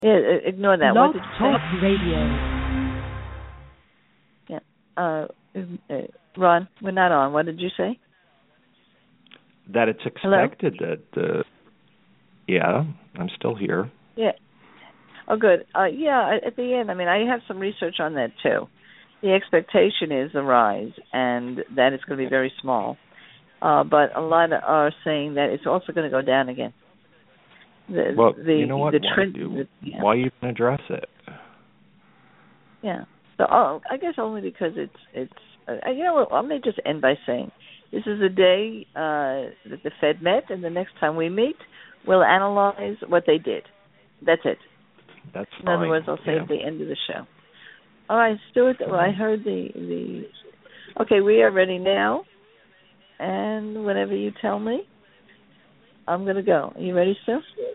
Yeah, ignore that. What Blog did you Talk say? Radio. Yeah. Ron, we're not on. What did you say? That it's expected that, yeah, I'm still here. Yeah. Oh, good. Yeah, at the end, I mean, I have some research on that, too. The expectation is a rise, and that it's going to be very small. But a lot are saying that it's also going to go down again. You know what? Why even address it? Yeah. So I guess only because it's you know what? Let me just end by saying this is a day that the Fed met, and the next time we meet, we'll analyze what they did. That's it. That's fine. In other words, I'll say at the end of the show. All right, Stuart. Well, I heard the. Okay, we are ready now, and whenever you tell me, I'm going to go. Are you ready, Stu?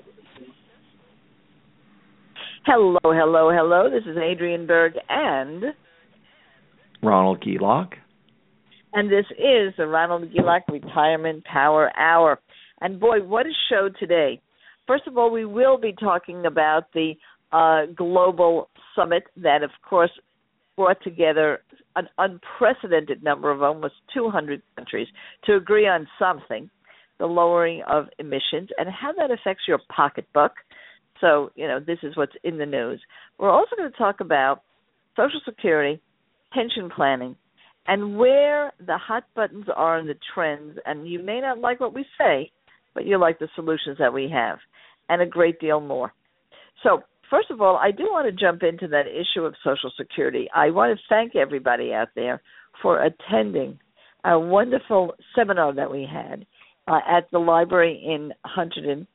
Hello, hello, hello. This is Adrienne Berg and Ronald Gielach. And this is the Ronald Gielach Retirement Power Hour. And boy, what a show today. First of all, we will be talking about the global summit that, of course, brought together an unprecedented number of almost 200 countries to agree on something, the lowering of emissions, and how that affects your pocketbook. So, this is what's in the news. We're also going to talk about Social Security, pension planning, and where the hot buttons are in the trends. And you may not like what we say, but you like the solutions that we have, and a great deal more. So, first of all, I do want to jump into that issue of Social Security. I want to thank everybody out there for attending a wonderful seminar that we had at the library in Hunterdon.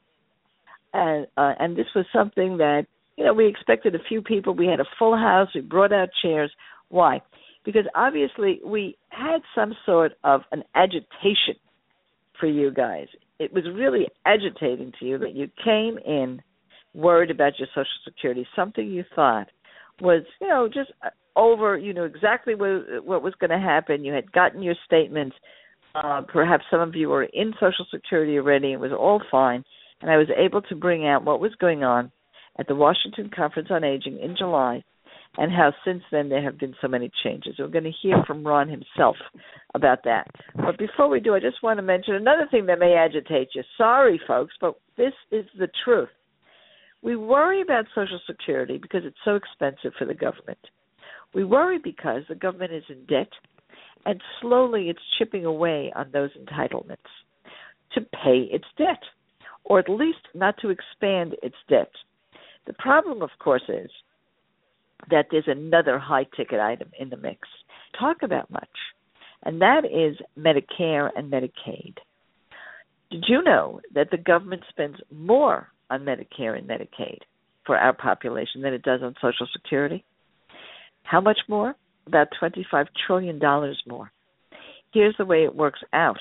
And this was something that, we expected a few people. We had a full house. We brought out chairs. Why? Because obviously we had some sort of an agitation for you guys. It was really agitating to you that you came in worried about your Social Security, something you thought was, just over, you knew exactly what was going to happen. You had gotten your statements. Perhaps some of you were in Social Security already. It was all fine. And I was able to bring out what was going on at the Washington Conference on Aging in July and how since then there have been so many changes. We're going to hear from Ron himself about that. But before we do, I just want to mention another thing that may agitate you. Sorry, folks, but this is the truth. We worry about Social Security because it's so expensive for the government. We worry because the government is in debt, and slowly it's chipping away on those entitlements to pay its debt, or at least not to expand its debt. The problem, of course, is that there's another high-ticket item in the mix. Talk about much, and that is Medicare and Medicaid. Did you know that the government spends more on Medicare and Medicaid for our population than it does on Social Security? How much more? About $25 trillion more. Here's the way it works out.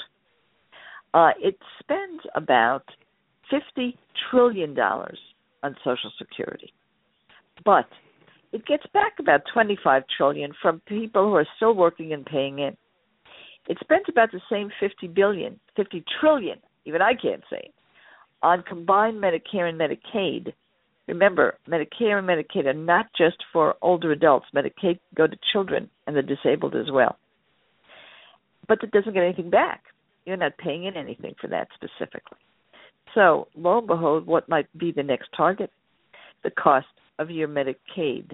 It spends about $50 trillion on Social Security, but it gets back about $25 trillion from people who are still working and paying in. It spends about the same $50 trillion, even I can't say it, on combined Medicare and Medicaid. Remember, Medicare and Medicaid are not just for older adults. Medicaid go to children and the disabled as well. But it doesn't get anything back. You're not paying in anything for that specifically. So, lo and behold, what might be the next target? The cost of your Medicare.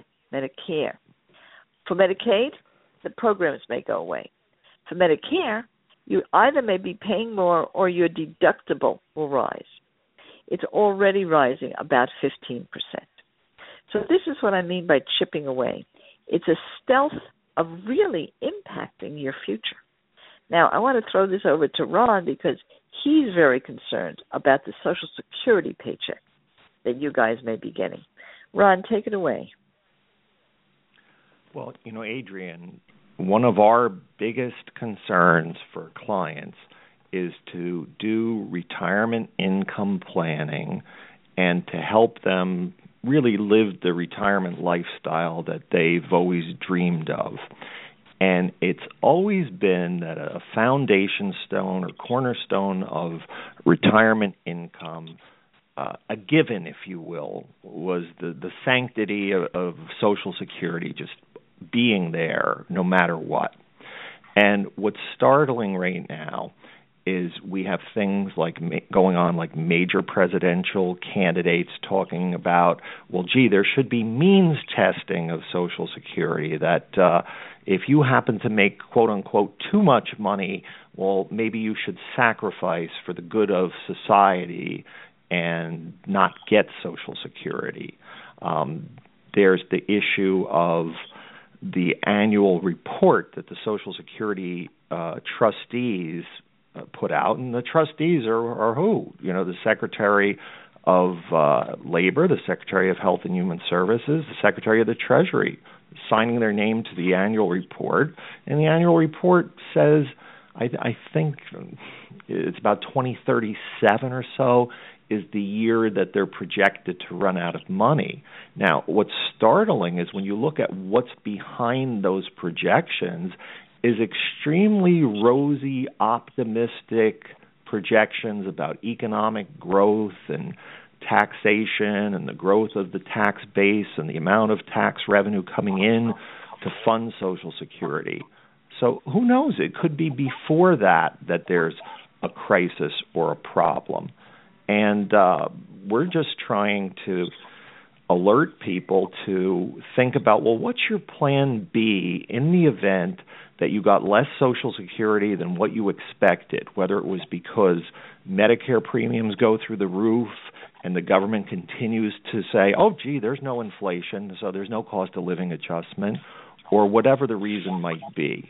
For Medicaid, the programs may go away. For Medicare, you either may be paying more or your deductible will rise. It's already rising about 15%. So this is what I mean by chipping away. It's a stealth of really impacting your future. Now, I want to throw this over to Ron because he's very concerned about the Social Security paycheck that you guys may be getting. Ron, take it away. Well, Adrienne, one of our biggest concerns for clients is to do retirement income planning and to help them really live the retirement lifestyle that they've always dreamed of. And it's always been that a foundation stone or cornerstone of retirement income a given, if you will, was the sanctity of Social Security just being there no matter what. And what's startling right now is we have things like going on, like major presidential candidates talking about, well, gee, there should be means testing of Social Security, that if you happen to make, quote unquote, too much money, well, maybe you should sacrifice for the good of society and not get Social Security. There's the issue of the annual report that the Social Security trustees put out, and the trustees are who? You know, the Secretary of Labor, the Secretary of Health and Human Services, the Secretary of the Treasury, signing their name to the annual report. And the annual report says, I think it's about 2037 or so, is the year that they're projected to run out of money. Now, what's startling is when you look at what's behind those projections is extremely rosy, optimistic projections about economic growth and taxation and the growth of the tax base and the amount of tax revenue coming in to fund Social Security. So who knows? It could be before that there's a crisis or a problem. And we're just trying to alert people to think about, well, what's your plan B in the event that you got less Social Security than what you expected, whether it was because Medicare premiums go through the roof and the government continues to say, oh, gee, there's no inflation, so there's no cost of living adjustment, or whatever the reason might be.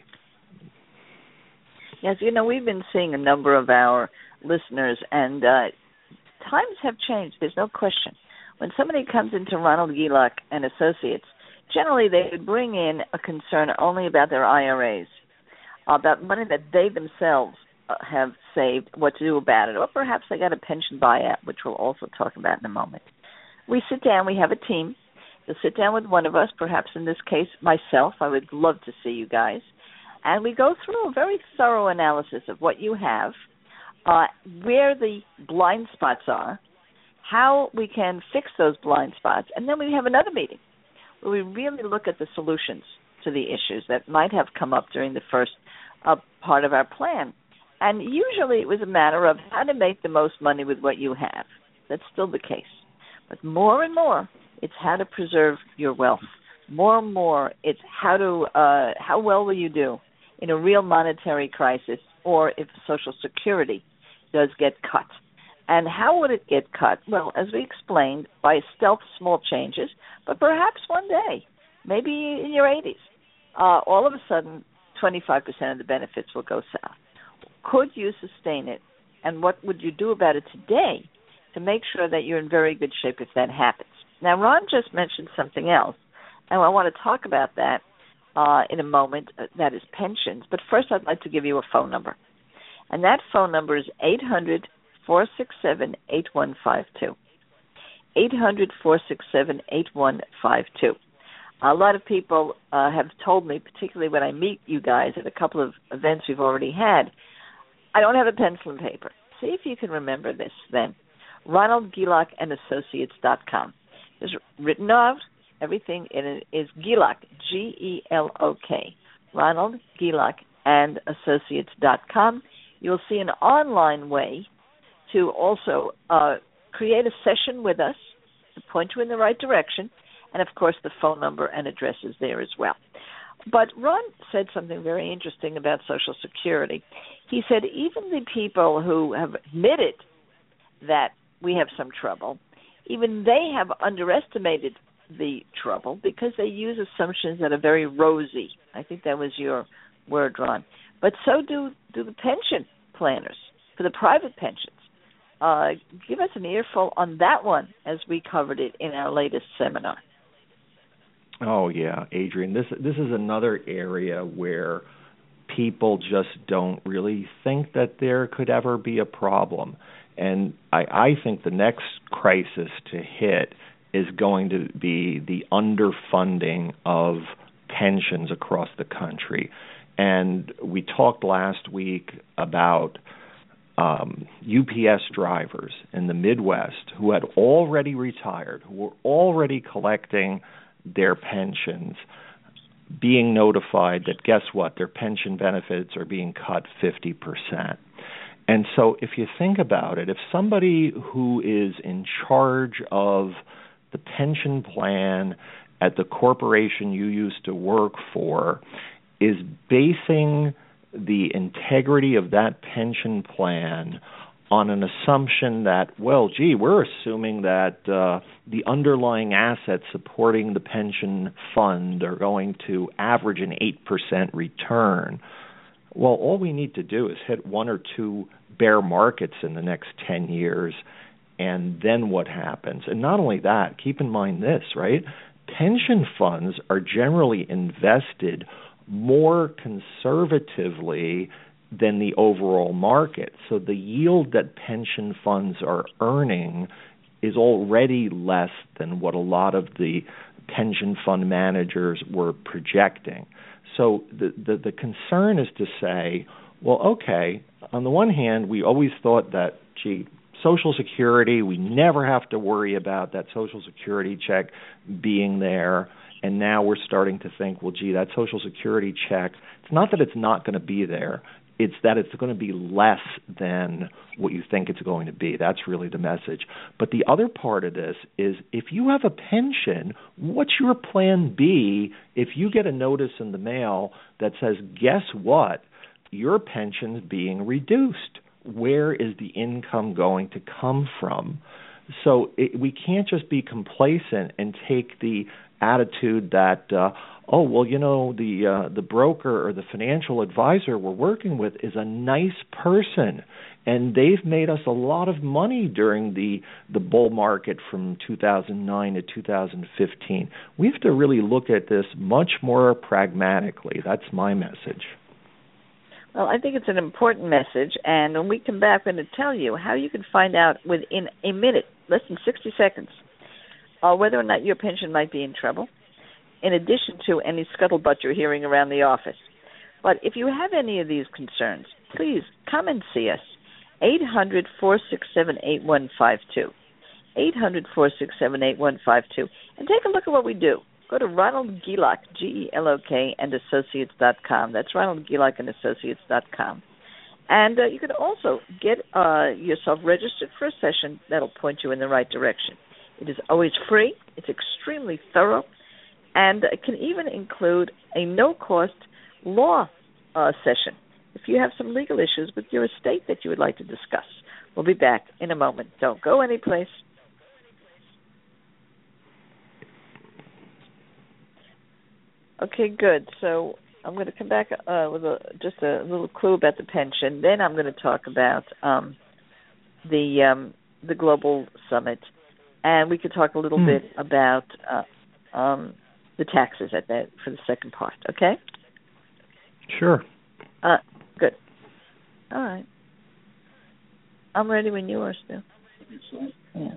Yes, you know, we've been seeing a number of our listeners, and times have changed. There's no question. When somebody comes into Ronald Gilak and Associates, generally they would bring in a concern only about their IRAs, about money that they themselves have saved, what to do about it, or perhaps they got a pension buyout, which we'll also talk about in a moment. We sit down, we have a team. You'll sit down with one of us, perhaps in this case myself. I would love to see you guys. And we go through a very thorough analysis of what you have, where the blind spots are, how we can fix those blind spots, and then we have another meeting where we really look at the solutions to the issues that might have come up during the first part of our plan. And usually it was a matter of how to make the most money with what you have. That's still the case. But more and more, it's how to preserve your wealth. More and more, it's how well will you do in a real monetary crisis, or if Social Security does get cut. And how would it get cut? Well, as we explained, by stealth small changes, but perhaps one day, maybe in your 80s, all of a sudden 25% of the benefits will go south. Could you sustain it? And what would you do about it today to make sure that you're in very good shape if that happens? Now, Ron just mentioned something else, and I want to talk about that in a moment, that is pensions. But first, I'd like to give you a phone number. And that phone number is 800-467-8152. 800-467-8152. A lot of people have told me, particularly when I meet you guys at a couple of events we've already had, I don't have a pencil and paper. See if you can remember this then. RonaldGilak&Associates.com. It's written out. Everything in it is Gilak, G-E-L-O-K. RonaldGilak&Associates.com. You'll see an online way to also create a session with us to point you in the right direction. And, of course, the phone number and address is there as well. But Ron said something very interesting about Social Security. He said even the people who have admitted that we have some trouble, even they have underestimated the trouble because they use assumptions that are very rosy. I think that was your word, Ron. But so do the pension planners for the private pensions. Give us an earful on that one as we covered it in our latest seminar. Oh, yeah, Adrienne, this is another area where people just don't really think that there could ever be a problem. And I think the next crisis to hit is going to be the underfunding of pensions across the country. And we talked last week about UPS drivers in the Midwest who had already retired, who were already collecting their pensions, being notified that, guess what, their pension benefits are being cut 50%. And so if you think about it, if somebody who is in charge of the pension plan at the corporation you used to work for is basing the integrity of that pension plan on an assumption that, well, gee, we're assuming that the underlying assets supporting the pension fund are going to average an 8% return. Well, all we need to do is hit one or two bear markets in the next 10 years, and then what happens? And not only that, keep in mind this, right? Pension funds are generally invested more conservatively than the overall market. So the yield that pension funds are earning is already less than what a lot of the pension fund managers were projecting. So the concern is to say, well, okay, on the one hand, we always thought that, gee, Social Security, we never have to worry about that Social Security check being there. And now we're starting to think, well, gee, that Social Security check, it's not that it's not going to be there. It's that it's going to be less than what you think it's going to be. That's really the message. But the other part of this is if you have a pension, what's your plan B if you get a notice in the mail that says, guess what, your pension's being reduced? Where is the income going to come from? So we can't just be complacent and take the attitude that, oh, well, you know, the broker or the financial advisor we're working with is a nice person, and they've made us a lot of money during the bull market from 2009 to 2015. We have to really look at this much more pragmatically. That's my message. Well, I think it's an important message, and when we come back, I'm going to tell you how you can find out within a minute, less than 60 seconds, whether or not your pension might be in trouble, in addition to any scuttlebutt you're hearing around the office. But if you have any of these concerns, please come and see us. 800-467-8152. 800-467-8152. And take a look at what we do. Go to Ronald Gelak, G-E-L-O-K, and Associates.com. That's Ronald Gelak and Associates.com. And you can also get yourself registered for a session that'll point you in the right direction. It is always free. It's extremely thorough. And it can even include a no-cost law session if you have some legal issues with your estate that you would like to discuss. We'll be back in a moment. Don't go anyplace. Okay, good. So I'm going to come back with just a little clue about the pension. Then I'm going to talk about the Global Summit. And we could talk a little bit about the taxes for the second part, okay? Sure. Good. All right. I'm ready when you are, Stu. Yeah.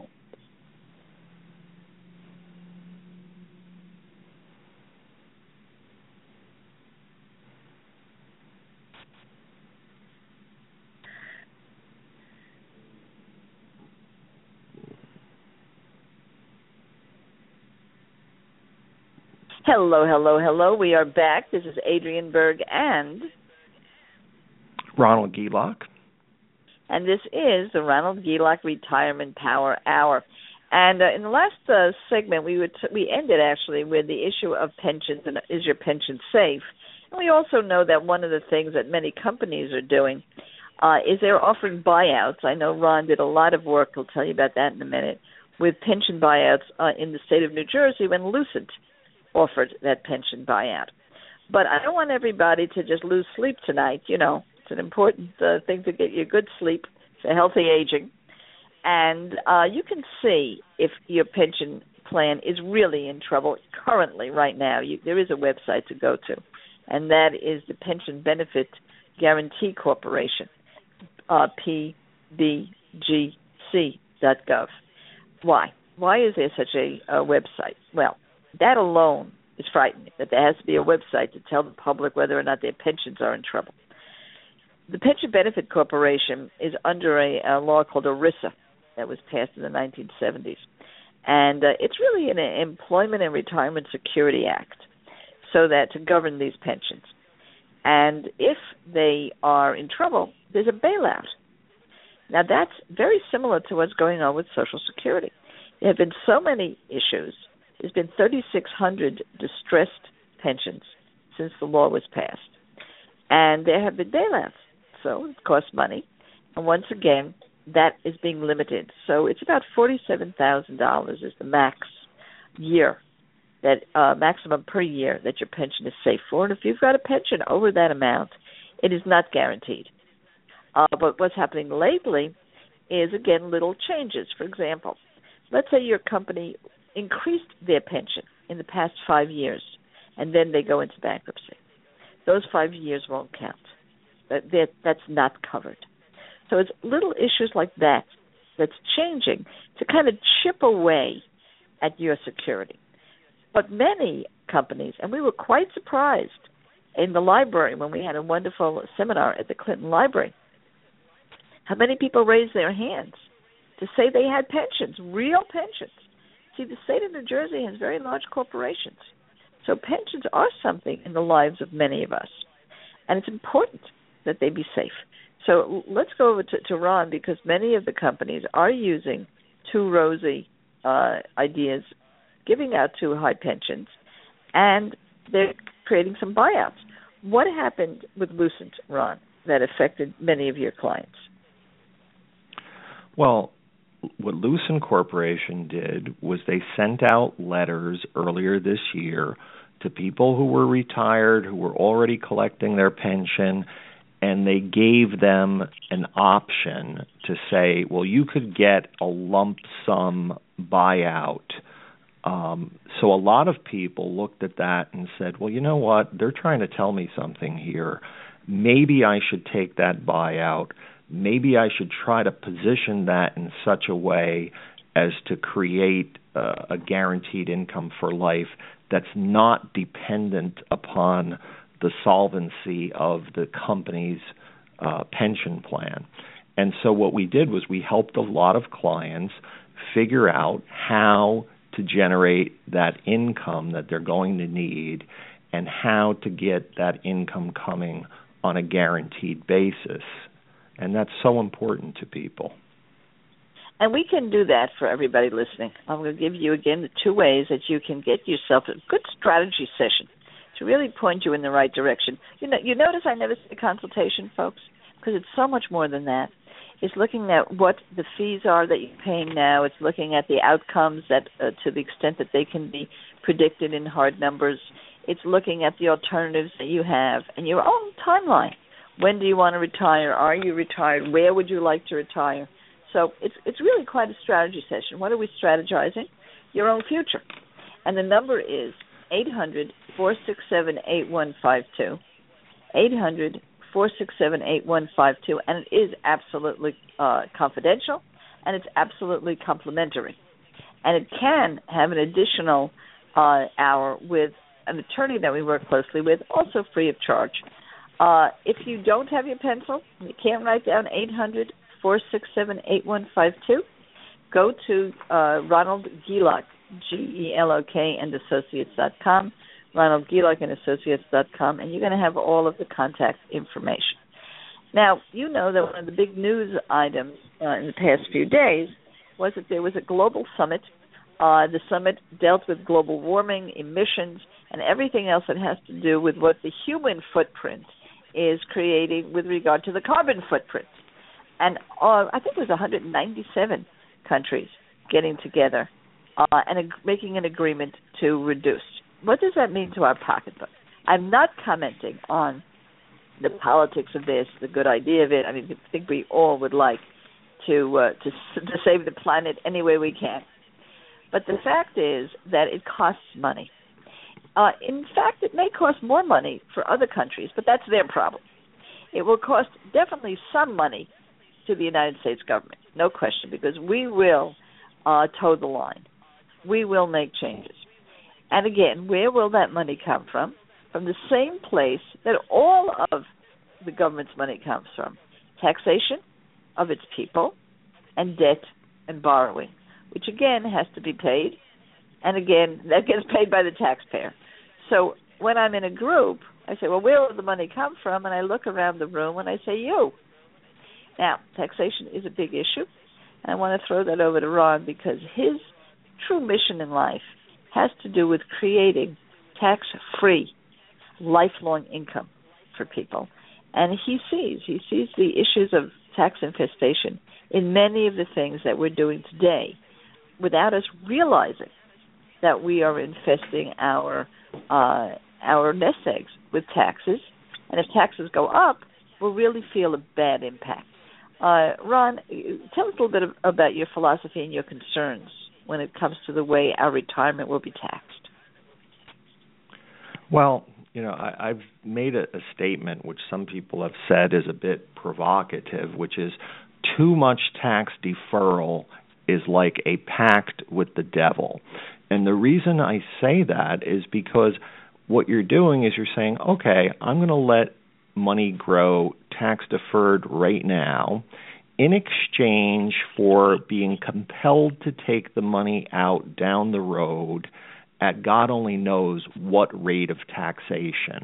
Hello, hello, hello. We are back. This is Adrienne Berg and Ronald Gelak. And this is the Ronald Gelak Retirement Power Hour. And in the last segment, we ended actually with the issue of pensions and is your pension safe? And we also know that one of the things that many companies are doing is they're offering buyouts. I know Ron did a lot of work, he'll tell you about that in a minute, with pension buyouts in the state of New Jersey when Lucent offered that pension buyout. But I don't want everybody to just lose sleep tonight. You know, it's an important thing to get you good sleep for healthy aging. And you can see if your pension plan is really in trouble currently, right now. There is a website to go to, and that is the Pension Benefit Guarantee Corporation, pbgc.gov. Why? Why is there such a website? Well, that alone is frightening, that there has to be a website to tell the public whether or not their pensions are in trouble. The Pension Benefit Corporation is under a law called ERISA that was passed in the 1970s. And it's really an Employment and Retirement Security Act so that to govern these pensions. And if they are in trouble, there's a bailout. Now, that's very similar to what's going on with Social Security. There have been so many issues. There's been 3,600 distressed pensions since the law was passed. And there have been bailouts, so it costs money. And once again, that is being limited. So it's about $47,000 is the maximum per year that your pension is safe for. And if you've got a pension over that amount, it is not guaranteed. But what's happening lately is, again, little changes. For example, let's say your company increased their pension in the past 5 years, and then they go into bankruptcy. Those 5 years won't count. That's not covered. So it's little issues like that that's changing to kind of chip away at your security. But many companies, and we were quite surprised in the library when we had a wonderful seminar at the Clinton Library, how many people raised their hands to say they had pensions, real pensions. See, the state of New Jersey has very large corporations. So pensions are something in the lives of many of us. And it's important that they be safe. So let's go over to Ron, because many of the companies are using too rosy ideas, giving out too high pensions, and they're creating some buyouts. What happened with Lucent, Ron, that affected many of your clients? Well, what Lucent Corporation did was they sent out letters earlier this year to people who were retired, who were already collecting their pension, and they gave them an option to say, well, you could get a lump sum buyout. So a lot of people looked at that and said, well, you know what? They're trying to tell me something here. Maybe I should take that buyout. Maybe I should try to position that in such a way as to create a guaranteed income for life that's not dependent upon the solvency of the company's pension plan. And so what we did was we helped a lot of clients figure out how to generate that income that they're going to need and how to get that income coming on a guaranteed basis. And that's so important to people. And we can do that for everybody listening. I'm going to give you, again, the two ways that you can get yourself a good strategy session to really point you in the right direction. You notice I never say consultation, folks, because it's so much more than that. It's looking at what the fees are that you're paying now. It's looking at the outcomes that, to the extent that they can be predicted in hard numbers. It's looking at the alternatives that you have and your own timeline. When do you want to retire? Are you retired? Where would you like to retire? So it's really quite a strategy session. What are we strategizing? Your own future. And the number is 800-467-8152, 800-467-8152, and it is absolutely confidential, and it's absolutely complimentary. And it can have an additional hour with an attorney that we work closely with, also free of charge. If you don't have your pencil, you can't write down 800-467-8152, go to Ronald Gielok, Gelok and Associates.com, Ronald Gielok and Associates.com, and you're going to have all of the contact information. Now, you know that one of the big news items in the past few days was that there was a global summit. The summit dealt with global warming, emissions, and everything else that has to do with what the human footprint is creating with regard to the carbon footprint. And I think it was 197 countries getting together and making an agreement to reduce. What does that mean to our pocketbook? I'm not commenting on the politics of this, the good idea of it. I mean, I think we all would like to save the planet any way we can. But the fact is that it costs money. In fact, it may cost more money for other countries, but that's their problem. It will cost definitely some money to the United States government, no question, because we will toe the line. We will make changes. And again, where will that money come from? From the same place that all of the government's money comes from? Taxation of its people and debt and borrowing, which again has to be paid. And again, that gets paid by the taxpayer. So when I'm in a group, I say, well, where will the money come from? And I look around the room and I say, you. Now, taxation is a big issue. And I want to throw that over to Ron because his true mission in life has to do with creating tax-free, lifelong income for people. And he sees the issues of tax infestation in many of the things that we're doing today without us realizing that we are infesting our nest eggs with taxes. And if taxes go up, we'll really feel a bad impact. Ron, tell us a little bit about your philosophy and your concerns when it comes to the way our retirement will be taxed. Well, I've made a statement which some people have said is a bit provocative, which is too much tax deferral is like a pact with the devil. And the reason I say that is because what you're doing is you're saying, okay, I'm going to let money grow tax deferred right now in exchange for being compelled to take the money out down the road at God only knows what rate of taxation.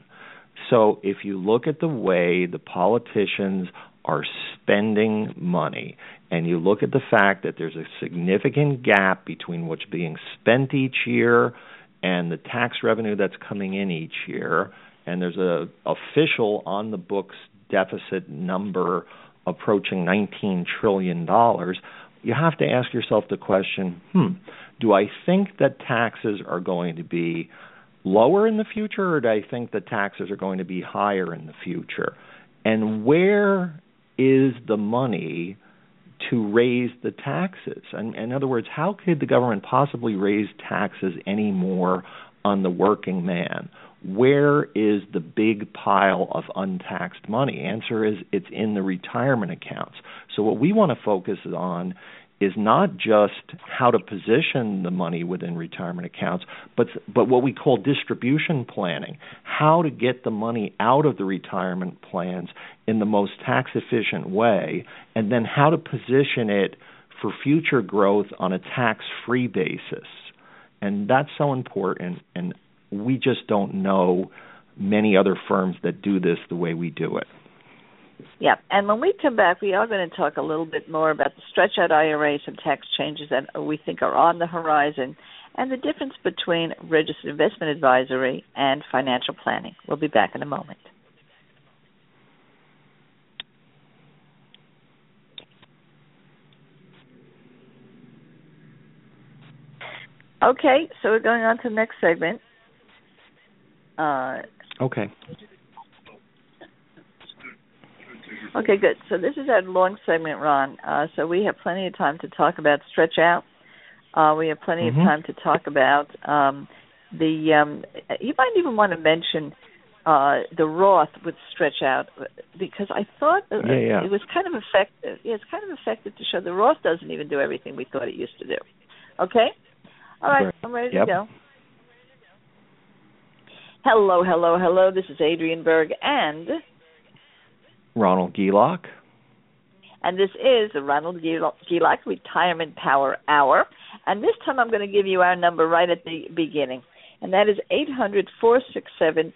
So if you look at the way the politicians are spending money, and you look at the fact that there's a significant gap between what's being spent each year and the tax revenue that's coming in each year, and there's a official on the books deficit number approaching $19 trillion, you have to ask yourself the question, do I think that taxes are going to be lower in the future, or do I think that taxes are going to be higher in the future? And where is the money to raise the taxes? And in other words, how could the government possibly raise taxes any more on the working man? Where is the big pile of untaxed money? Answer is it's in the retirement accounts. So what we want to focus on is not just how to position the money within retirement accounts, but what we call distribution planning, how to get the money out of the retirement plans in the most tax-efficient way, and then how to position it for future growth on a tax-free basis. And that's so important, and we just don't know many other firms that do this the way we do it. Yeah, and when we come back, we are going to talk a little bit more about the stretch-out IRA, some tax changes that we think are on the horizon, and the difference between registered investment advisory and financial planning. We'll be back in a moment. Okay, so we're going on to the next segment. Okay. Okay, good. So this is our long segment, Ron. So we have plenty of time to talk about stretch out. We have plenty of time to talk about you might even want to mention the Roth with stretch out, because I thought it was kind of effective. Yeah, it's kind of effective to show the Roth doesn't even do everything we thought it used to do. Okay? All right, I'm ready to go. Hello. This is Adrienne Berg and Ronald Gielach. And this is the Ronald Gielach Retirement Power Hour. And this time I'm going to give you our number right at the beginning. And that is 800-467-8152,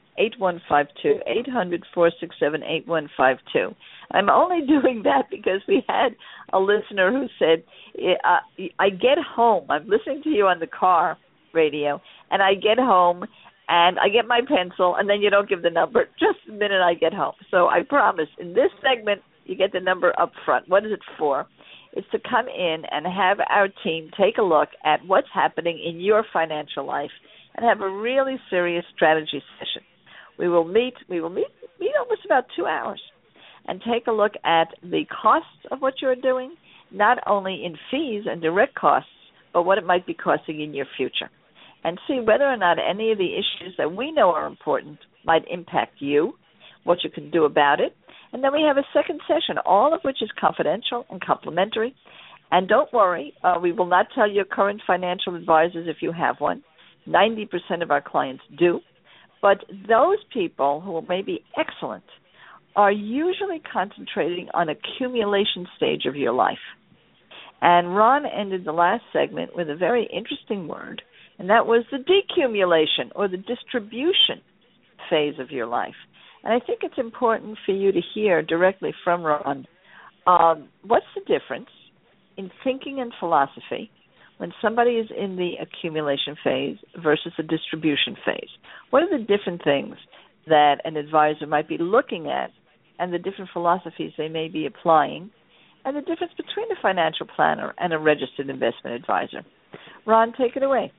800-467-8152. I'm only doing that because we had a listener who said, I get home, I'm listening to you on the car radio, and I get home and I get my pencil, and then you don't give the number just the minute I get home. So I promise, in this segment, you get the number up front. What is it for? It's to come in and have our team take a look at what's happening in your financial life and have a really serious strategy session. We will meet almost about 2 hours and take a look at the costs of what you're doing, not only in fees and direct costs, but what it might be costing in your future, and see whether or not any of the issues that we know are important might impact you, what you can do about it. And then we have a second session, all of which is confidential and complimentary. And don't worry, we will not tell your current financial advisors if you have one. 90% of our clients do. But those people who may be excellent are usually concentrating on accumulation stage of your life. And Ron ended the last segment with a very interesting word, and that was the decumulation or the distribution phase of your life. And I think it's important for you to hear directly from Ron what's the difference in thinking and philosophy when somebody is in the accumulation phase versus the distribution phase. What are the different things that an advisor might be looking at and the different philosophies they may be applying, and the difference between a financial planner and a registered investment advisor? Ron, take it away.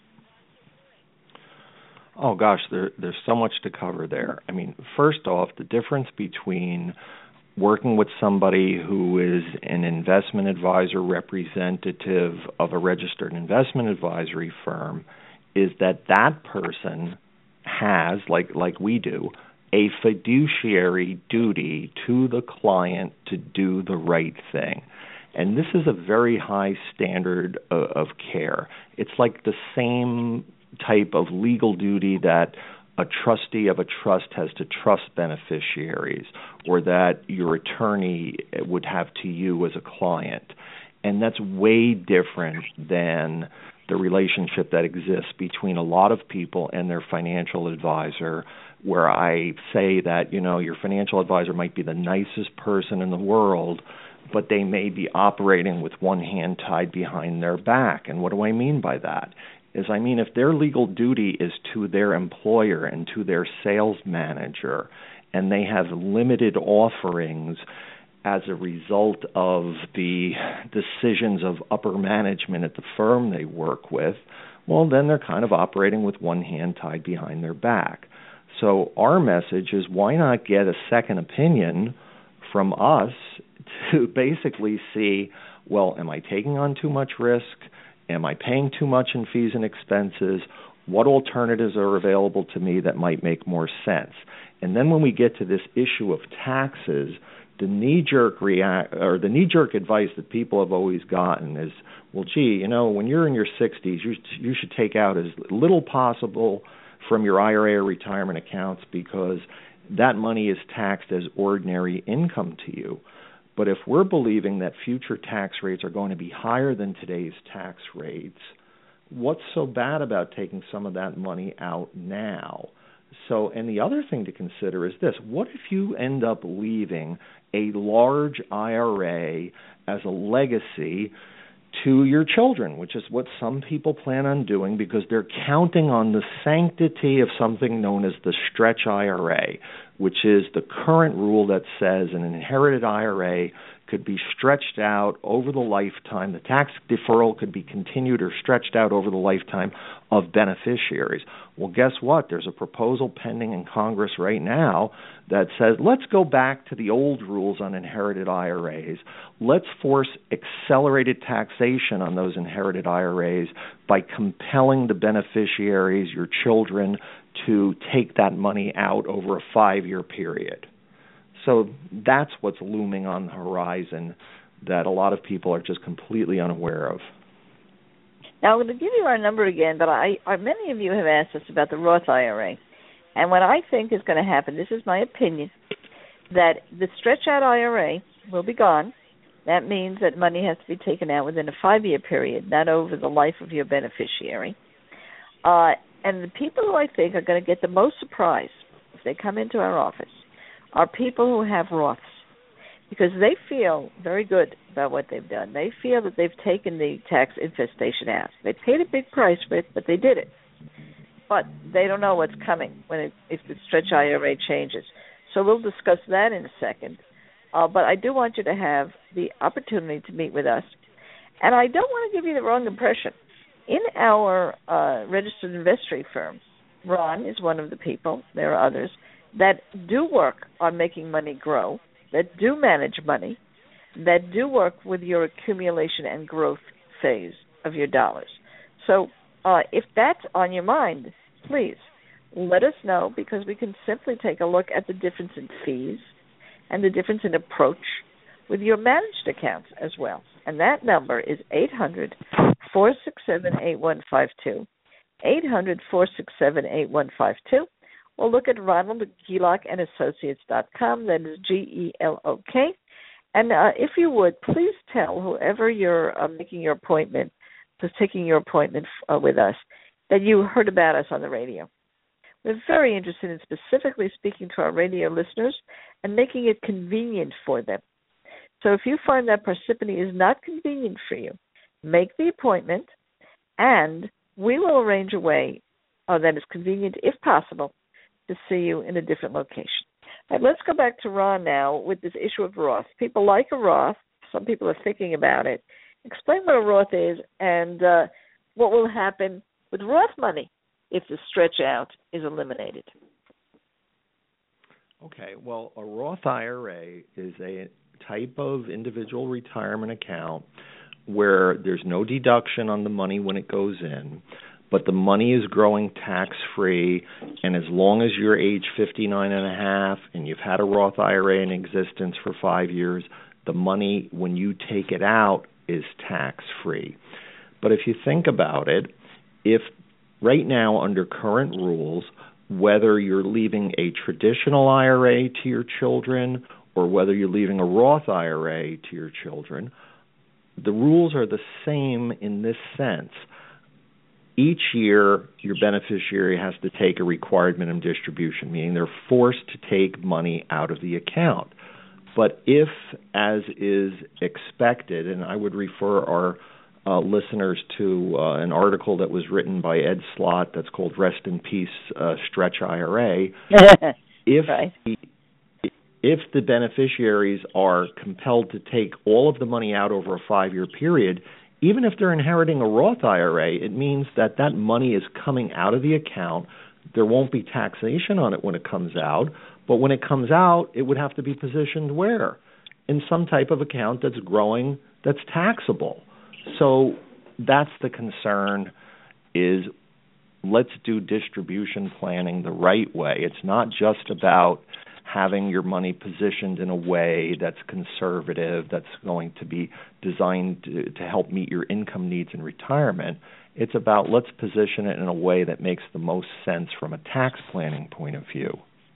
Oh, gosh, there's so much to cover there. I mean, first off, the difference between working with somebody who is an investment advisor representative of a registered investment advisory firm is that that person has, like we do, a fiduciary duty to the client to do the right thing. And this is a very high standard of care. It's like the same type of legal duty that a trustee of a trust has to trust beneficiaries, or that your attorney would have to you as a client. And that's way different than the relationship that exists between a lot of people and their financial advisor, where I say that, your financial advisor might be the nicest person in the world, but they may be operating with one hand tied behind their back. And what do I mean by that? If their legal duty is to their employer and to their sales manager, and they have limited offerings as a result of the decisions of upper management at the firm they work with, well, then they're kind of operating with one hand tied behind their back. So our message is, why not get a second opinion from us to basically see, well, am I taking on too much risk? Am I paying too much in fees and expenses? What alternatives are available to me that might make more sense? And then when we get to this issue of taxes, the knee-jerk advice that people have always gotten is, well, gee, when you're in your 60s, you should take out as little possible from your IRA or retirement accounts because that money is taxed as ordinary income to you. But if we're believing that future tax rates are going to be higher than today's tax rates, what's so bad about taking some of that money out now? So, and the other thing to consider is this: what if you end up leaving a large IRA as a legacy to your children, which is what some people plan on doing because they're counting on the sanctity of something known as the stretch IRA, which is the current rule that says an inherited IRA could be stretched out over the lifetime. The tax deferral could be continued or stretched out over the lifetime of beneficiaries. Well, guess what? There's a proposal pending in Congress right now that says, let's go back to the old rules on inherited IRAs. Let's force accelerated taxation on those inherited IRAs by compelling the beneficiaries, your children, to take that money out over a 5-year period. So that's what's looming on the horizon that a lot of people are just completely unaware of. Now, I'm going to give you our number again, but many of you have asked us about the Roth IRA. And what I think is going to happen, this is my opinion, that the stretch-out IRA will be gone. That means that money has to be taken out within a 5-year period, not over the life of your beneficiary. And the people who I think are going to get the most surprise if they come into our office are people who have Roths, because they feel very good about what they've done. They feel that they've taken the tax infestation out. They paid a big price for it, but they did it. But they don't know what's coming if the stretch IRA changes. So we'll discuss that in a second. But I do want you to have the opportunity to meet with us. And I don't want to give you the wrong impression. In our registered investment firm, Ron is one of the people, there are others, that do work on making money grow, that do manage money, that do work with your accumulation and growth phase of your dollars. So if that's on your mind, please let us know, because we can simply take a look at the difference in fees and the difference in approach with your managed accounts as well. And that number is 800-467-8152, 800-467-8152, Well, look at RonaldGelock&Associates.com. That is GELOK. And if you would, please tell whoever you're making your appointment, who's taking your appointment with us, that you heard about us on the radio. We're very interested in specifically speaking to our radio listeners and making it convenient for them. So if you find that Parsippany is not convenient for you, make the appointment, and we will arrange a way that is convenient, if possible, to see you in a different location. All right, let's go back to Ron now with this issue of Roth. People like a Roth. Some people are thinking about it. Explain what a Roth is and what will happen with Roth money if the stretch out is eliminated. Okay, well, a Roth IRA is a type of individual retirement account where there's no deduction on the money when it goes in, but the money is growing tax-free, and as long as you're age 59 and a half and you've had a Roth IRA in existence for 5 years, the money, when you take it out, is tax-free. But if you think about it, if right now under current rules, whether you're leaving a traditional IRA to your children or whether you're leaving a Roth IRA to your children, the rules are the same in this sense. Each year, your beneficiary has to take a required minimum distribution, meaning they're forced to take money out of the account. But if, as is expected, and I would refer our listeners to an article that was written by Ed Slott that's called Rest in Peace Stretch IRA, if right. If the beneficiaries are compelled to take all of the money out over a 5-year period, even if they're inheriting a Roth IRA, it means that that money is coming out of the account. There won't be taxation on it when it comes out, but when it comes out, it would have to be positioned where? In some type of account that's growing, that's taxable. So that's the concern, is let's do distribution planning the right way. It's not just about having your money positioned in a way that's conservative, that's going to be designed to help meet your income needs in retirement. It's about let's position it in a way that makes the most sense from a tax planning point of view.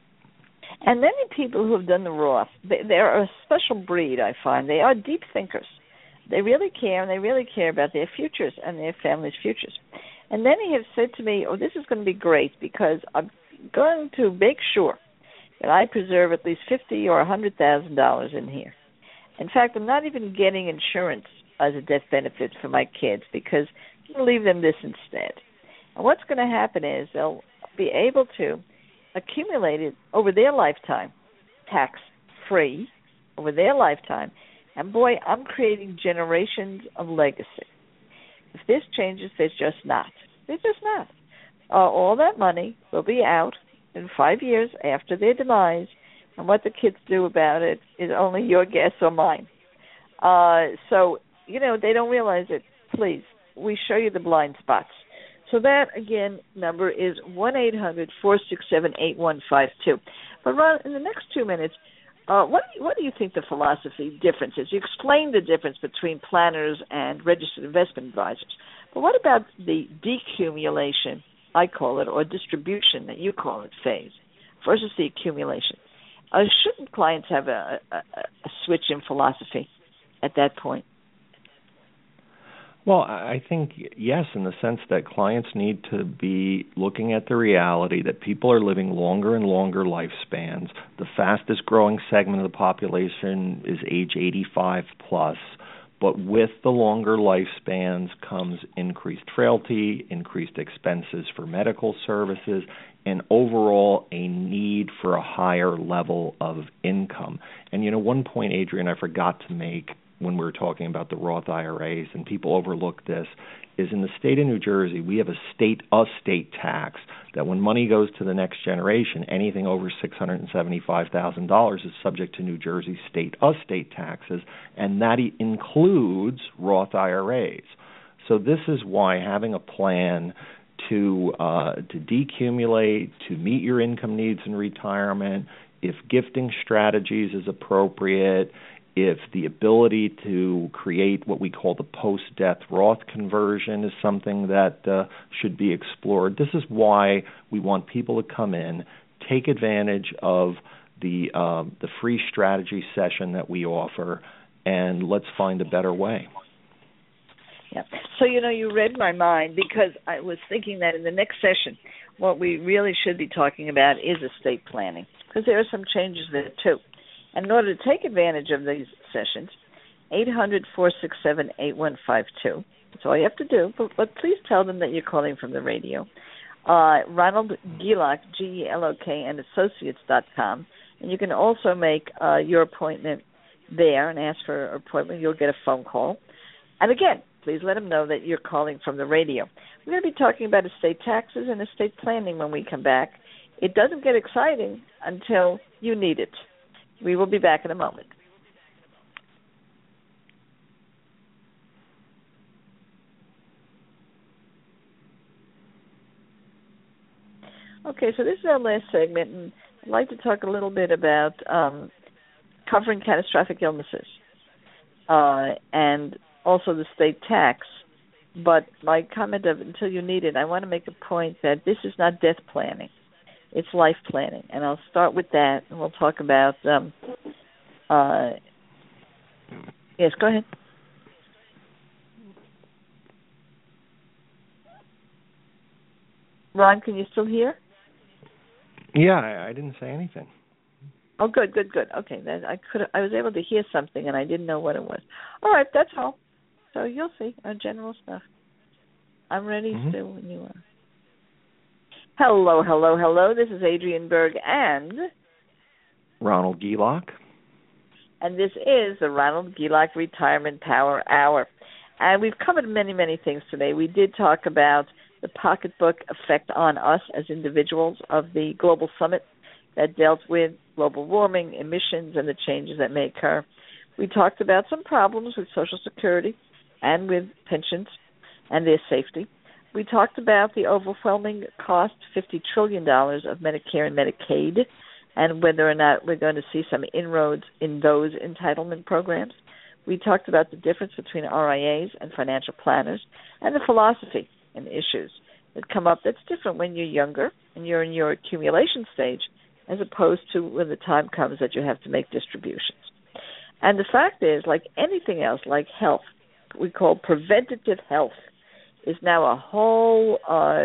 And many people who have done the Roth, they're a special breed, I find. They are deep thinkers. They really care, and they really care about their futures and their family's futures. And many have said to me, this is going to be great because I'm going to make sure that I preserve at least $50,000 or $100,000 in here. In fact, I'm not even getting insurance as a death benefit for my kids because I'm going to leave them this instead. And what's going to happen is they'll be able to accumulate it over their lifetime, tax-free, over their lifetime. And boy, I'm creating generations of legacy. If this changes, there's just not. There's just not. All that money will be out in 5 years after their demise, and what the kids do about it is only your guess or mine. So, they don't realize it. Please, we show you the blind spots. So that, again, number is 1-800-467-8152. But, Ron, in the next 2 minutes, what do you think the philosophy difference is? You explained the difference between planners and registered investment advisors. But what about the decumulation, I call it, or distribution that you call it, phase, versus the accumulation? Shouldn't clients have a switch in philosophy at that point? Well, I think yes, in the sense that clients need to be looking at the reality that people are living longer and longer lifespans. The fastest growing segment of the population is age 85 plus. But with the longer lifespans comes increased frailty, increased expenses for medical services, and overall a need for a higher level of income. And, one point, Adrian, I forgot to make when we were talking about the Roth IRAs, and people overlook this, is in the state of New Jersey, we have a state tax that when money goes to the next generation, anything over $675,000 is subject to New Jersey state taxes, and that includes Roth IRAs. So this is why having a plan to decumulate, to meet your income needs in retirement, if gifting strategies is appropriate, if the ability to create what we call the post-death Roth conversion is something that should be explored. This is why we want people to come in, take advantage of the free strategy session that we offer, and let's find a better way. Yeah. So, you read my mind, because I was thinking that in the next session, what we really should be talking about is estate planning, because there are some changes there too. And in order to take advantage of these sessions, 800-467-8152. That's all you have to do, but please tell them that you're calling from the radio. Ronald Gelok, Gelok, and Associates.com. And you can also make your appointment there and ask for an appointment. You'll get a phone call. And again, please let them know that you're calling from the radio. We're going to be talking about estate taxes and estate planning when we come back. It doesn't get exciting until you need it. We will be back in a moment. Okay, so this is our last segment, and I'd like to talk a little bit about covering catastrophic illnesses and also the state tax. But my comment of until you need it, I want to make a point that this is not death planning. It's life planning. And I'll start with that, and we'll talk about yes, go ahead. Ron, can you still hear? Yeah, I didn't say anything. Oh, good. Okay, then I was able to hear something, and I didn't know what it was. All right, that's all. So you'll see our general stuff. I'm ready still when you are. Hello. This is Adrienne Berg and Ronald Gelok. And this is the Ronald Gelok Retirement Power Hour. And we've covered many, many things today. We did talk about the pocketbook effect on us as individuals of the Global Summit that dealt with global warming, emissions, and the changes that may occur. We talked about some problems with Social Security and with pensions and their safety. We talked about the overwhelming cost, $50 trillion of Medicare and Medicaid, and whether or not we're going to see some inroads in those entitlement programs. We talked about the difference between RIAs and financial planners and the philosophy and issues that come up that's different when you're younger and you're in your accumulation stage as opposed to when the time comes that you have to make distributions. And the fact is, like anything else, like health, we call preventative health, is now a whole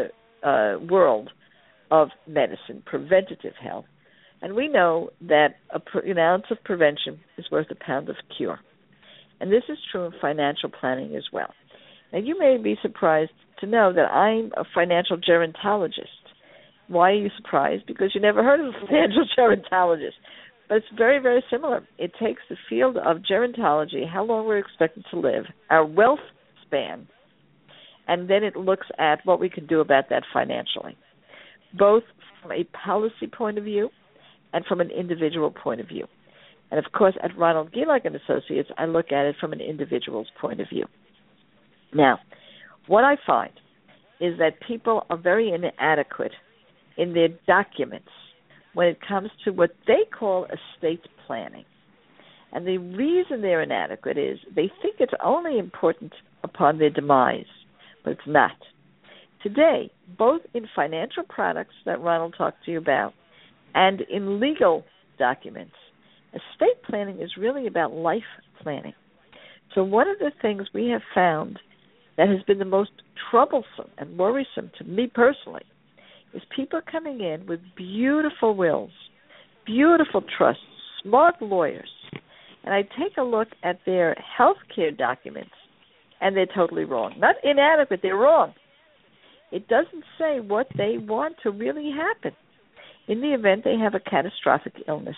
world of medicine, preventative health. And we know that an ounce of prevention is worth a pound of cure. And this is true in financial planning as well. Now, you may be surprised to know that I'm a financial gerontologist. Why are you surprised? Because you never heard of a financial gerontologist. But it's very, very similar. It takes the field of gerontology, how long we're expected to live, our wealth span, and then it looks at what we can do about that financially, both from a policy point of view and from an individual point of view. And, of course, at Ronald Gelok and Associates, I look at it from an individual's point of view. Now, what I find is that people are very inadequate in their documents when it comes to what they call estate planning. And the reason they're inadequate is they think it's only important upon their demise, but it's not. Today, both in financial products that Ronald talked to you about and in legal documents, estate planning is really about life planning. So one of the things we have found that has been the most troublesome and worrisome to me personally is people coming in with beautiful wills, beautiful trusts, smart lawyers, and I take a look at their health care documents, and they're totally wrong. Not inadequate, they're wrong. It doesn't say what they want to really happen in the event they have a catastrophic illness.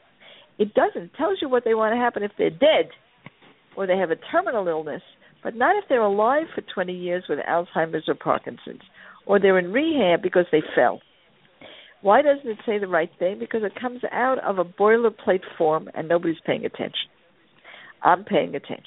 It doesn't. It tells you what they want to happen if they're dead or they have a terminal illness, but not if they're alive for 20 years with Alzheimer's or Parkinson's, or they're in rehab because they fell. Why doesn't it say the right thing? Because it comes out of a boilerplate form and nobody's paying attention. I'm paying attention.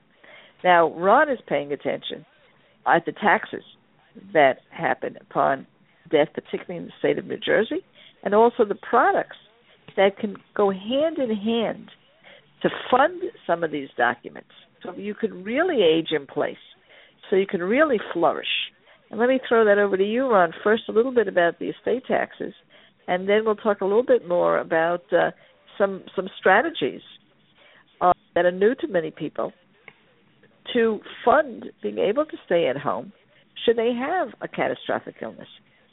Now, Ron is paying attention at the taxes that happen upon death, particularly in the state of New Jersey, and also the products that can go hand in hand to fund some of these documents so you could really age in place, so you can really flourish. And let me throw that over to you, Ron. First, a little bit about the estate taxes, and then we'll talk a little bit more about some strategies that are new to many people to fund being able to stay at home should they have a catastrophic illness.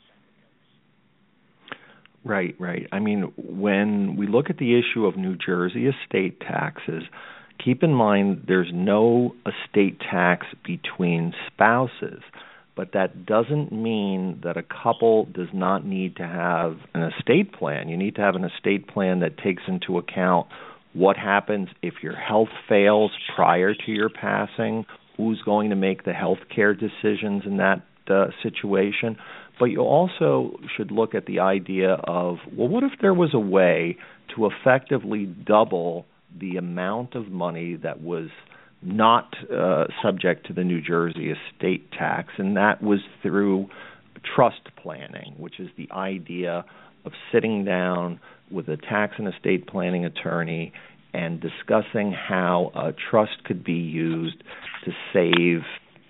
Right. I mean, when we look at the issue of New Jersey estate taxes, keep in mind there's no estate tax between spouses, but that doesn't mean that a couple does not need to have an estate plan. You need to have an estate plan that takes into account what happens if your health fails prior to your passing, who's going to make the health care decisions in that situation. But you also should look at the idea of, well, what if there was a way to effectively double the amount of money that was not subject to the New Jersey estate tax, and that was through trust planning, which is the idea of sitting down with a tax and estate planning attorney and discussing how a trust could be used to save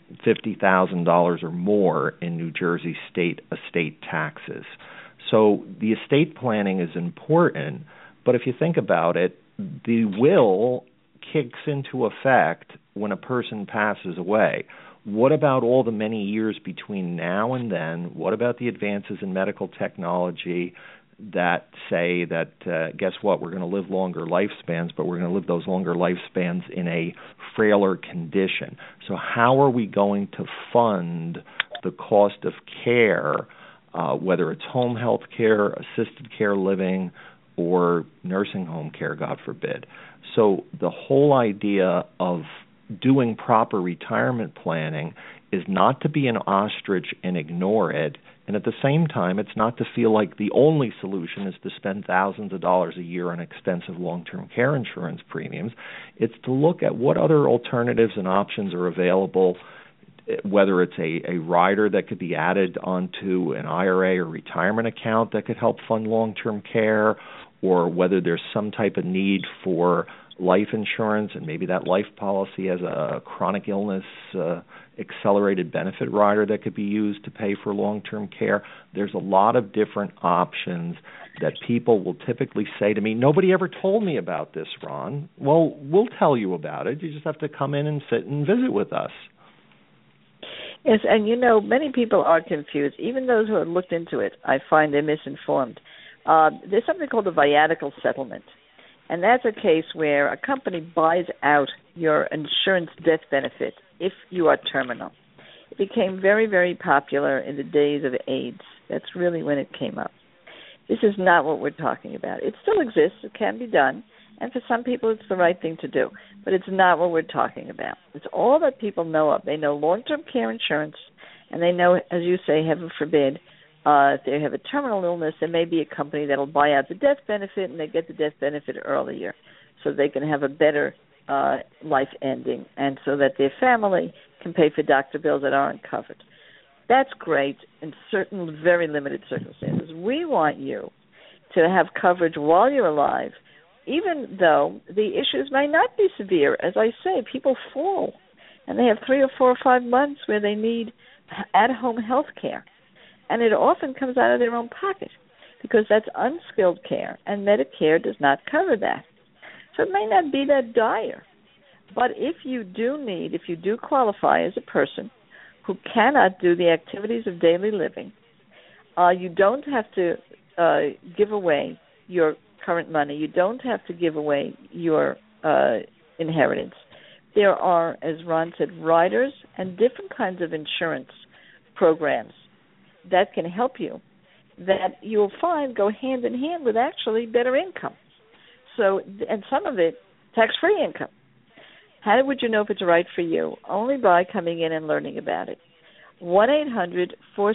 $50,000 or more in New Jersey state estate taxes. So the estate planning is important, but if you think about it, the will kicks into effect when a person passes away. What about all the many years between now and then? What about the advances in medical technology that say that, guess what, we're going to live longer lifespans, but we're going to live those longer lifespans in a frailer condition. So how are we going to fund the cost of care, whether it's home health care, assisted care living, or nursing home care, God forbid? So the whole idea of doing proper retirement planning is not to be an ostrich and ignore it, and at the same time, it's not to feel like the only solution is to spend thousands of dollars a year on expensive long-term care insurance premiums. It's to look at what other alternatives and options are available, whether it's a rider that could be added onto an IRA or retirement account that could help fund long-term care, or whether there's some type of need for life insurance, and maybe that life policy has a chronic illness accelerated benefit rider that could be used to pay for long-term care. There's a lot of different options that people will typically say to me, nobody ever told me about this, Ron. Well, we'll tell you about it. You just have to come in and sit and visit with us. Yes, and many people are confused. Even those who have looked into it, I find they're misinformed. There's something called a viatical settlement. And that's a case where a company buys out your insurance death benefit if you are terminal. It became very, very popular in the days of AIDS. That's really when it came up. This is not what we're talking about. It still exists. It can be done. And for some people, it's the right thing to do. But it's not what we're talking about. It's all that people know of. They know long-term care insurance, and they know, as you say, heaven forbid, if they have a terminal illness, there may be a company that will buy out the death benefit, and they get the death benefit earlier so they can have a better life ending, and so that their family can pay for doctor bills that aren't covered. That's great in certain very limited circumstances. We want you to have coverage while you're alive, even though the issues may not be severe. As I say, people fall, and they have 3 or 4 or 5 months where they need at-home health care. And it often comes out of their own pocket because that's unskilled care, and Medicare does not cover that. So it may not be that dire. But if you do qualify as a person who cannot do the activities of daily living, you don't have to give away your current money. You don't have to give away your inheritance. There are, as Ron said, riders and different kinds of insurance programs that can help you that you'll find go hand in hand with actually better income. So, and some of it, tax-free income. How would you know if it's right for you? Only by coming in and learning about it. 1-800-467-8152.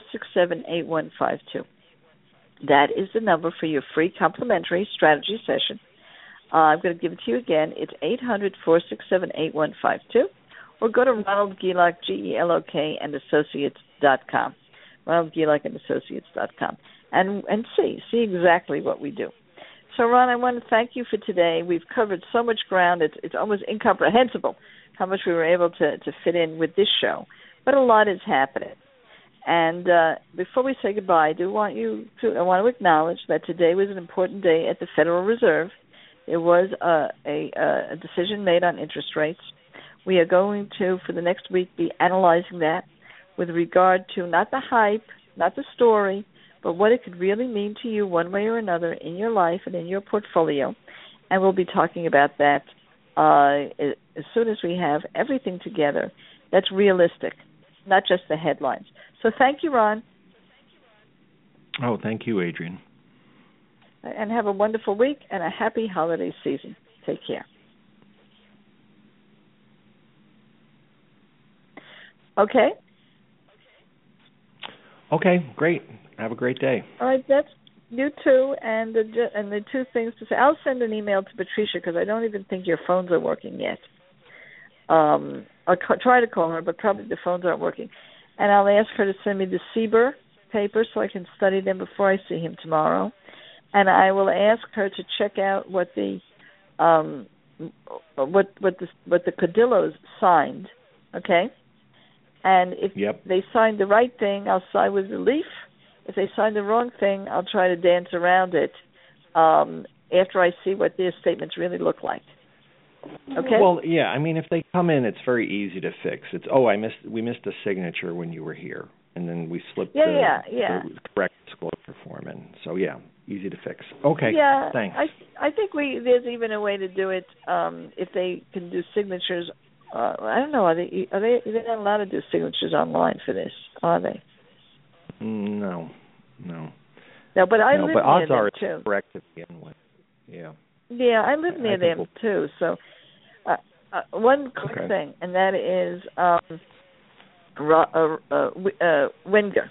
That is the number for your free complimentary strategy session. I'm going to give it to you again. It's 800-467-8152. Or go to Ronald Gelak, GELOK, and Associates.com. RonaldGelak&Associates.com, and see exactly what we do. So, Ron, I want to thank you for today. We've covered so much ground, it's almost incomprehensible how much we were able to fit in with this show. But a lot is happening. And before we say goodbye, I want to acknowledge that today was an important day at the Federal Reserve. There was a decision made on interest rates. We are going to, for the next week, be analyzing that with regard to not the hype, not the story, but what it could really mean to you one way or another in your life and in your portfolio. And we'll be talking about that as soon as we have everything together that's realistic, not just the headlines. So thank you, Ron. Oh, thank you, Adrienne. And have a wonderful week and a happy holiday season. Take care. Okay? Okay, great. Have a great day. All right, that's you too. And the two things to say. I'll send an email to Patricia because I don't even think your phones are working yet. I'll try to call her, but probably the phones aren't working. And I'll ask her to send me the Sieber papers so I can study them before I see him tomorrow. And I will ask her to check out what the Cadillos signed. Okay. And if they signed the right thing, I'll sigh with relief. If they signed the wrong thing, I'll try to dance around it after I see what their statements really look like. Okay. Well, yeah. I mean, if they come in, it's very easy to fix. It's we missed a signature when you were here, and then we slipped the correct disclosure form in. So yeah, easy to fix. Okay. Yeah. Thanks. I think there's even a way to do it if they can do signatures. I don't know. Are they not allowed to do signatures online for this? Are they? No. No, but I live near odds them are too. It's correct to begin with. Yeah. Yeah, I live near them too. So, one quick thing, and that is Wenger.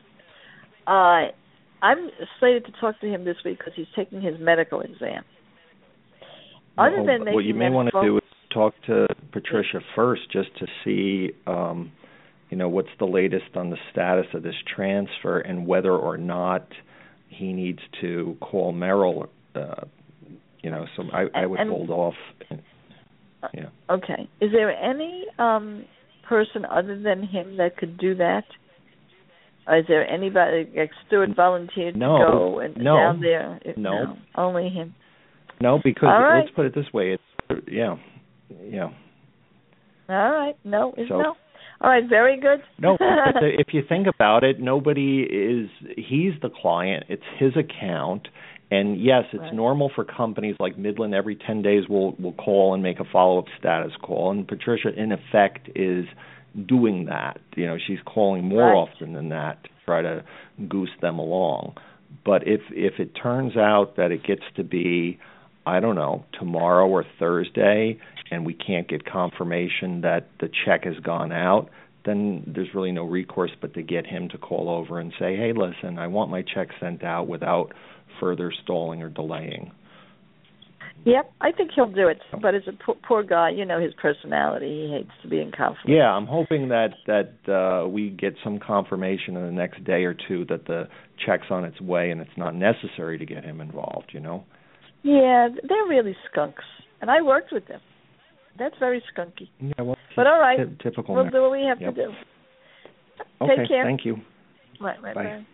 I'm slated to talk to him this week because he's taking his medical exam. Other than making what you may want to do is talk to Patricia first, just to see, what's the latest on the status of this transfer and whether or not he needs to call Merrill. So I would hold off. Yeah. Okay. Is there any person other than him that could do that? Or is there anybody, like Stuart volunteered to go and down there? No, only him. No, because let's put it this way. It's yeah. All right. No. All right. Very good. No, if you think about it, he's the client. It's his account. And yes, it's normal for companies like Midland every 10 days will call and make a follow-up status call. And Patricia, in effect, is doing that. She's calling more often than that to try to goose them along. But if it turns out that it gets to be, I don't know, tomorrow or Thursday, and we can't get confirmation that the check has gone out, then there's really no recourse but to get him to call over and say, hey, listen, I want my check sent out without further stalling or delaying. Yep, I think he'll do it. But as a poor guy, his personality, he hates to be in conflict. Yeah, I'm hoping that we get some confirmation in the next day or two that the check's on its way and it's not necessary to get him involved, Yeah, they're really skunks. And I worked with them. That's very skunky. Yeah, well, but all right, typical. We'll do what we have to do. Okay, Take care. Thank you. Bye.